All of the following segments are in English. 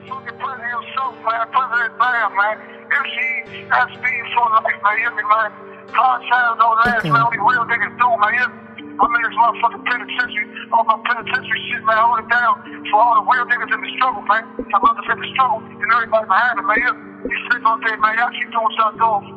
fucking president himself, man. President Bam, man. If she has speed for life, man. You hear me, man? Hard times, those ass, man. Only real niggas do, man. You hear me? I'm in this motherfucking penitentiary. All my penitentiary shit, man. Hold it down for all the real niggas in the struggle, man. I love to the struggle and everybody behind it, man. You sleep all day, man. Y'all keep doing what y'all doing.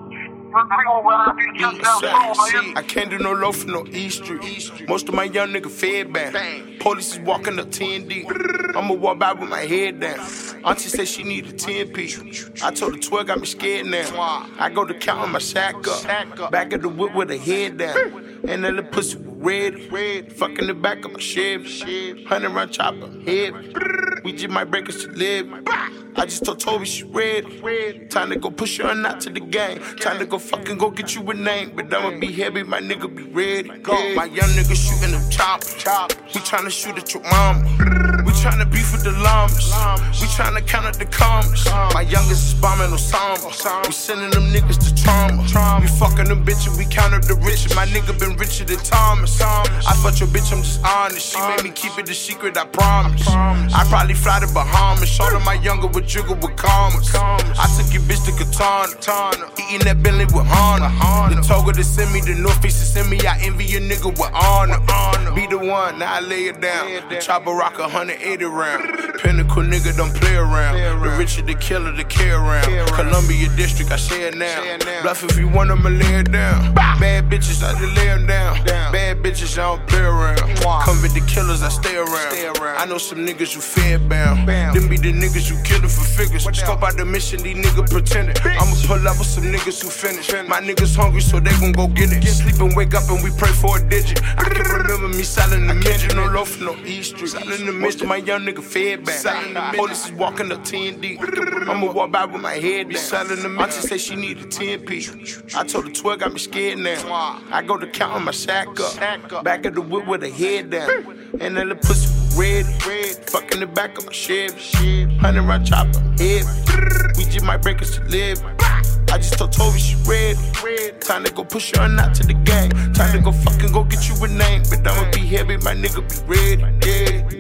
I can't do no low for no East Street. Most of my young nigga fed back. Police is walking up 10 deep. I'ma walk by with my head down. Auntie said she need a 10-piece. I told her 12 got me scared now. I go to counting my sack up. Back of the whip with her head down. And then the pussy was red. Fucking the back of my Chevy. 100 round chopper, head. We just might break us to live. I just told Toby she ready. Time to go push her not to the game. Time to go fucking go get you a name. But I'ma be heavy, my nigga be ready. My young nigga shooting them choppers. We tryna shoot at your mama. We tryna beef with the llamas. We tryna count up the commas. My youngest is bombing Osama. We sending them niggas to trauma. We fucking them bitches, we count up the rich. My nigga been richer than Thomas. I fucked your bitch, I'm just honest. She made me keep it a secret, I promise. I probably fly to Bahamas. Showed her my younger with jiggle with commas. I took your bitch to Katana. Eating that Bentley with Honda. The Toga to send me, the North Face to send me. I envy your nigga with honor. Be the one, now I lay it down. The chopper rock 180 round. Pinnacle nigga don't play around. The richer the killer, the care around. Columbia District, I say it now. Bluff if you want them, I lay it down. Bad bitches, I just lay them down. Bad bitches, I don't play around. Come with the killers, I stay around. I know some niggas who fed bound. Them be the niggas who kill it for figures. Scope out the mission, these niggas pretending. I'ma pull up with some niggas who finish. My niggas hungry, so they gon' go get it. Sleep and wake up and we pray for a digit. I can remember me selling the midget. No low for no East Street. Selling the midget, my young nigga fed back. Police is walking up 10 deep. I'ma walk by with my head down. Selling the midget, say she need a 10-piece. I told her 12 got me scared now. I go to counting my sack up. Back of the whip with her head down. And then the pussy was red. Fucking the back of my Chevy. 100 round chopper, head. We just might break us to live. I just told Toby she ready. Time to go push her not to the game. Time to go fucking go get you a name. But I'ma be heavy, my nigga be ready.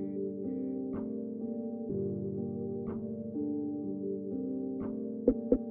Yeah.